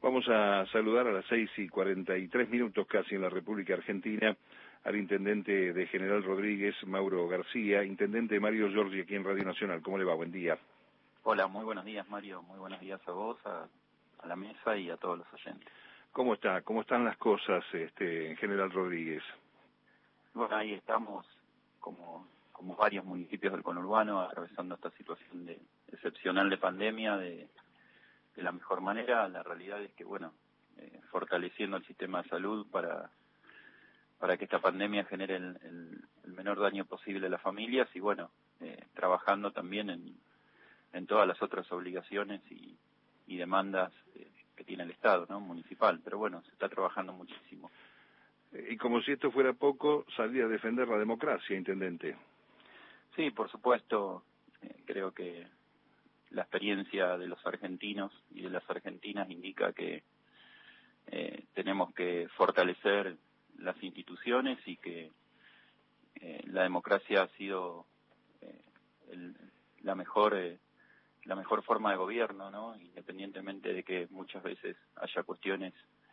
Vamos a saludar a las 6:43 casi en la República Argentina al intendente de General Rodríguez, Mauro García. Intendente Mario Giorgi, aquí en Radio Nacional. ¿Cómo le va? Buen día. Hola, muy buenos días, Mario. Muy buenos días a vos, a la mesa y a todos los oyentes. ¿Cómo está? ¿Cómo están las cosas en General Rodríguez? Bueno, ahí estamos, como varios municipios del conurbano, atravesando esta situación excepcional de pandemia de la mejor manera. La realidad es que, fortaleciendo el sistema de salud para que esta pandemia genere el menor daño posible a las familias y, trabajando también en todas las otras obligaciones y demandas que tiene el Estado, ¿no? Municipal. Pero se está trabajando muchísimo. Y como si esto fuera poco, salí a defender la democracia, intendente. Sí, por supuesto. Creo que la experiencia de los argentinos y de las argentinas indica que tenemos que fortalecer las instituciones y que la democracia ha sido la mejor forma de gobierno, ¿no? Independientemente de que muchas veces haya cuestiones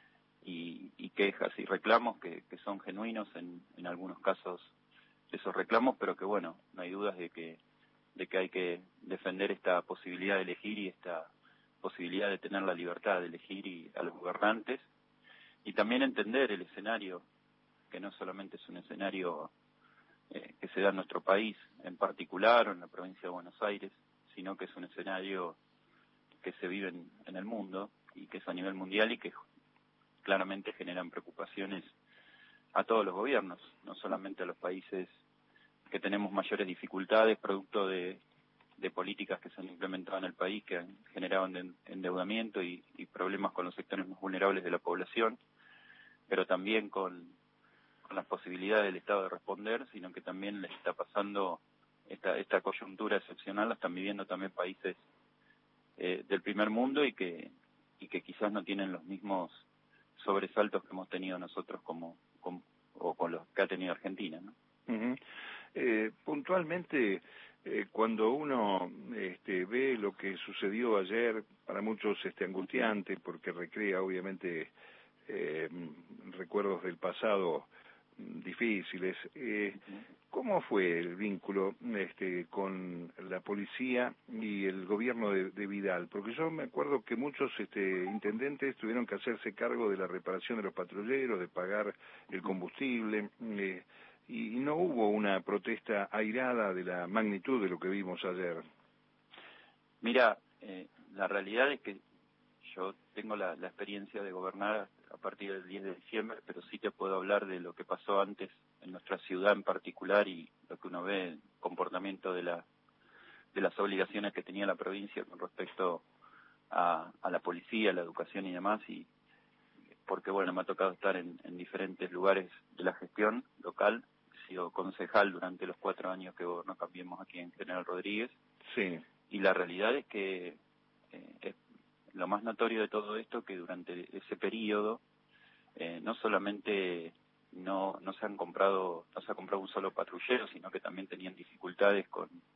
y quejas y reclamos que son genuinos en algunos casos esos reclamos, pero que no hay dudas de que hay que defender esta posibilidad de elegir y esta posibilidad de tener la libertad de elegir y a los gobernantes, y también entender el escenario, que no solamente es un escenario que se da en nuestro país en particular o en la provincia de Buenos Aires, sino que es un escenario que se vive en el mundo y que es a nivel mundial y que claramente generan preocupaciones a todos los gobiernos, no solamente a los países que tenemos mayores dificultades producto de políticas que se han implementado en el país, que han generado endeudamiento y problemas con los sectores más vulnerables de la población, pero también con las posibilidades del Estado de responder, sino que también les está pasando esta coyuntura excepcional, la están viviendo también países del primer mundo y que quizás no tienen los mismos sobresaltos que hemos tenido nosotros con los que ha tenido Argentina, ¿no? Uh-huh. Puntualmente, cuando uno ve lo que sucedió ayer, para muchos angustiante, porque recrea obviamente recuerdos del pasado difíciles. ¿Cómo fue el vínculo con la policía y el gobierno de Vidal? Porque yo me acuerdo que muchos intendentes tuvieron que hacerse cargo de la reparación de los patrulleros, de pagar el combustible, y no hubo una protesta airada de la magnitud de lo que vimos ayer. Mira, la realidad es que yo tengo la experiencia de gobernar a partir del 10 de diciembre, pero sí te puedo hablar de lo que pasó antes en nuestra ciudad en particular y lo que uno ve, el comportamiento de las obligaciones que tenía la provincia con respecto a la policía, a la educación y demás, y porque me ha tocado estar en diferentes lugares de la gestión local. He sido concejal durante los 4 años que gobernó Cambiemos aquí en General Rodríguez. Sí. Y la realidad es que es lo más notorio de todo esto, que durante ese periodo no solamente no se ha comprado un solo patrullero, sino que también tenían dificultades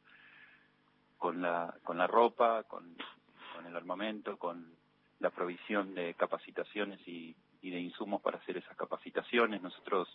con la ropa, con el armamento, con la provisión de capacitaciones y de insumos para hacer esas capacitaciones. Nosotros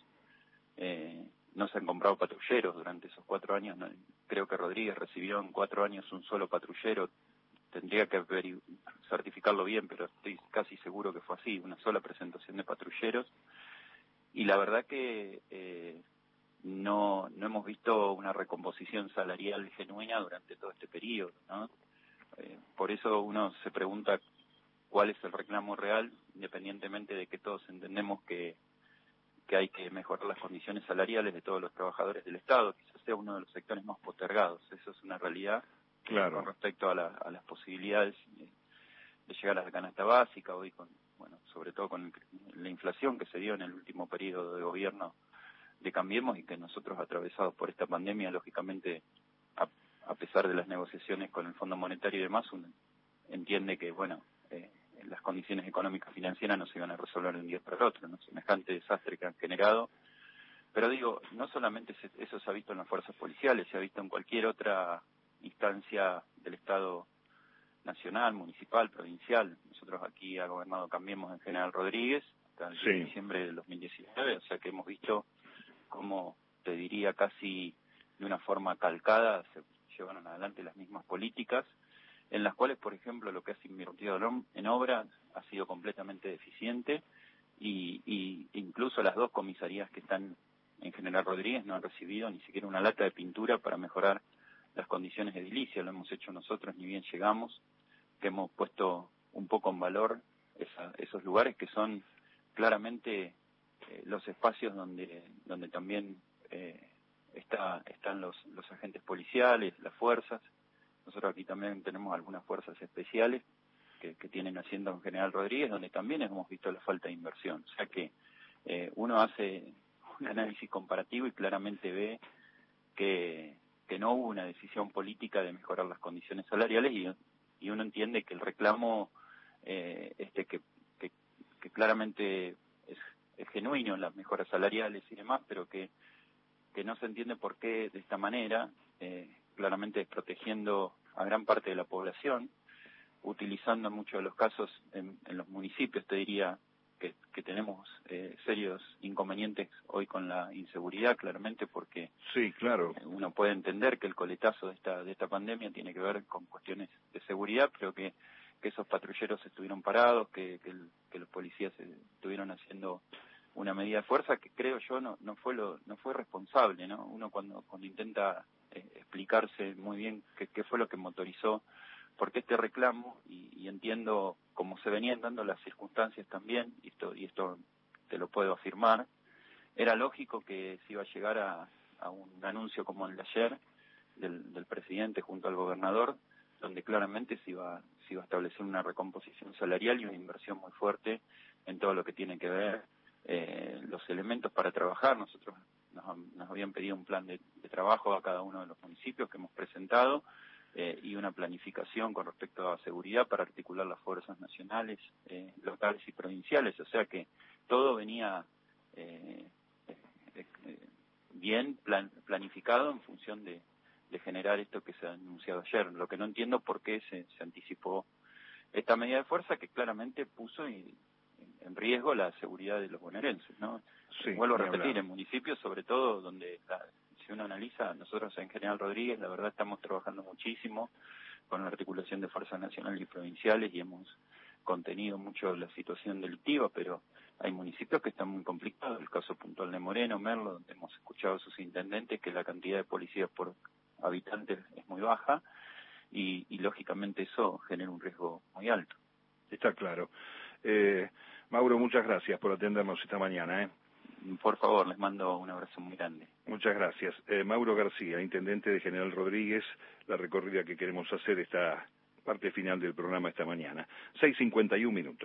no se han comprado patrulleros durante esos 4 años. Creo que Rodríguez recibió en 4 años un solo patrullero. Tendría que certificarlo bien, pero estoy casi seguro que fue así, una sola presentación de patrulleros. Y la verdad que no hemos visto una recomposición salarial genuina durante todo este periodo, ¿no? Por eso uno se pregunta cuál es el reclamo real, independientemente de que todos entendemos que hay que mejorar las condiciones salariales de todos los trabajadores del Estado. Quizás sea uno de los sectores más postergados, eso es una realidad. Claro. Con respecto a las posibilidades de llegar a la canasta básica, hoy sobre todo con la inflación que se dio en el último periodo de gobierno de Cambiemos, y que nosotros, atravesados por esta pandemia, lógicamente, a pesar de las negociaciones con el Fondo Monetario y demás, uno entiende que las condiciones económicas financieras no se iban a resolver de un día para el otro, ¿no? Semejante desastre que han generado. Pero digo, no solamente eso se ha visto en las fuerzas policiales, se ha visto en cualquier otra instancia del Estado nacional, municipal, provincial. Nosotros aquí ha gobernado Cambiemos en General Rodríguez hasta el 10 de diciembre del 2019, o sea que hemos visto cómo, te diría, casi de una forma calcada se llevaron adelante las mismas políticas, en las cuales, por ejemplo, lo que ha invertido en obra ha sido completamente deficiente, y incluso las 2 comisarías que están en General Rodríguez no han recibido ni siquiera una lata de pintura para mejorar las condiciones edilicias. Lo hemos hecho nosotros, ni bien llegamos, que hemos puesto un poco en valor esos lugares que son claramente los espacios donde también están los agentes policiales, las fuerzas. Nosotros aquí también tenemos algunas fuerzas especiales que tienen hacienda en General Rodríguez, donde también hemos visto la falta de inversión. O sea que uno hace un análisis comparativo y claramente ve que no hubo una decisión política de mejorar las condiciones salariales, y uno entiende que el reclamo que claramente es genuino, las mejoras salariales y demás, pero que no se entiende por qué de esta manera, claramente desprotegiendo a gran parte de la población, utilizando en muchos de los casos en los municipios, te diría, que tenemos serios inconvenientes hoy con la inseguridad, claramente, porque sí, claro, uno puede entender que el coletazo de esta pandemia tiene que ver con cuestiones de seguridad, pero que esos patrulleros estuvieron parados, que los policías estuvieron haciendo una medida de fuerza que creo yo no fue responsable, ¿no? Uno cuando intenta explicarse muy bien qué fue lo que motorizó porque este reclamo, y entiendo cómo se venían dando las circunstancias también, y esto te lo puedo afirmar, era lógico que se iba a llegar a un anuncio como el de ayer del presidente junto al gobernador, donde claramente se iba a establecer una recomposición salarial y una inversión muy fuerte en todo lo que tiene que ver los elementos para trabajar. Nosotros nos habían pedido un plan de trabajo a cada uno de los municipios que hemos presentado, y una planificación con respecto a seguridad para articular las fuerzas nacionales, locales y provinciales. O sea que todo venía bien planificado en función de generar esto que se ha anunciado ayer. Lo que no entiendo por qué se anticipó esta medida de fuerza que claramente puso en riesgo la seguridad de los bonaerenses, ¿no? Sí, vuelvo a repetir, en municipios sobre todo donde si uno analiza, nosotros en General Rodríguez la verdad estamos trabajando muchísimo con la articulación de fuerzas nacionales y provinciales y hemos contenido mucho la situación delictiva, pero hay municipios que están muy complicados, el caso puntual de Moreno, Merlo, donde hemos escuchado a sus intendentes que la cantidad de policías por habitantes es muy baja y lógicamente eso genera un riesgo muy alto. Está claro. Mauro, muchas gracias por atendernos esta mañana. Por favor, les mando un abrazo muy grande. Muchas gracias. Mauro García, intendente de General Rodríguez, la recorrida que queremos hacer esta parte final del programa esta mañana. 6:51 minutos.